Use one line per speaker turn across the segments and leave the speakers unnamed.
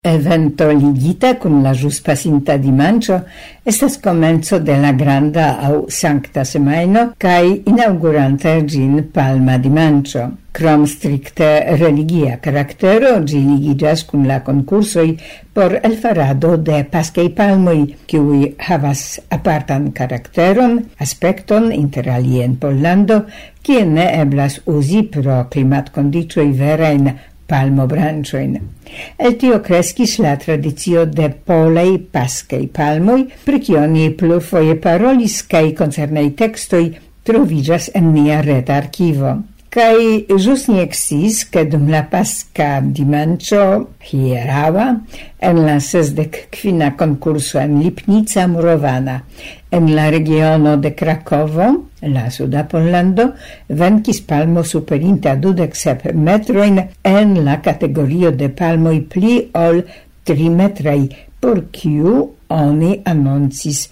Evento ligita con la jus pasinta dimanĉo estas komenco de la granda aŭ sankta semajno kaj inaŭgurante ĝin palma dimanĉo. Krom strikte religia karaktero, ĝi ligiĝas kun la konkursoj por elfarado de paskaj palmoj, kiuj havas apartan karakteron, aspekton inter alie en Pollando, kie ne eblas uzi pro klimatkondiĉoj verajn palmobranĉojn. El tio kreskis la tradicio de polaj paskaj palmoj, pri kio ni plurfoje parolis kaj koncernaj tekstoj troviĝas en nia reta arkivo. Kai jus ni eksis, ke dum la paska dimanĉo hieraŭa en la 65. konkurso en Lipnica Murovana en la regiono de Krakovo, la suda Pollando, venkis palmo superinta 27 metrojn en la kategorio de palmoj pli ol 3 metraj, por kiu oni anoncis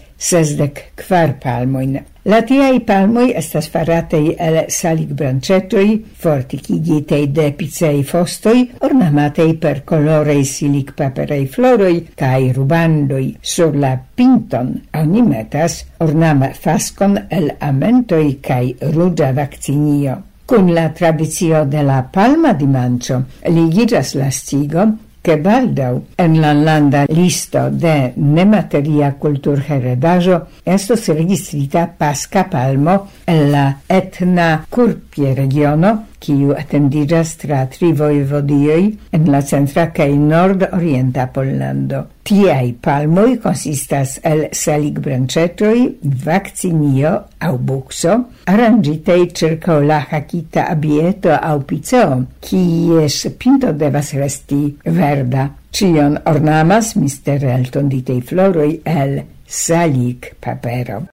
64 palmojn. La tiaj palmoj estas farataj el salikbranĉetoj, fortikigitej de picei fostoj, ornamatej per koloraj silikpaperaj floroj kaj rubandoj. Sur la pinton oni metas ornama faskon el amentoj kaj ruĝa vakcinio. Kun la tradicio de la palma dimanĉo ligiĝas la scigo, che baldaŭ en la landa listo de nemateria kulturheredaĵo estos registrita paska palmo en la etna Kurpie regiono, kiu etendiĝas tra 3 vojvodioj en la centra kaj nord-orienta Pollando. Tiaj palmoj konsistas el salikbranĉetoj, vakcinio aŭ bukso, aranĝitaj ĉirkaŭ la hakita abieto aŭ piceo, kies pinto devas resti verda. Ĉion ornamas mistere eltonditej floroj el salikpapero.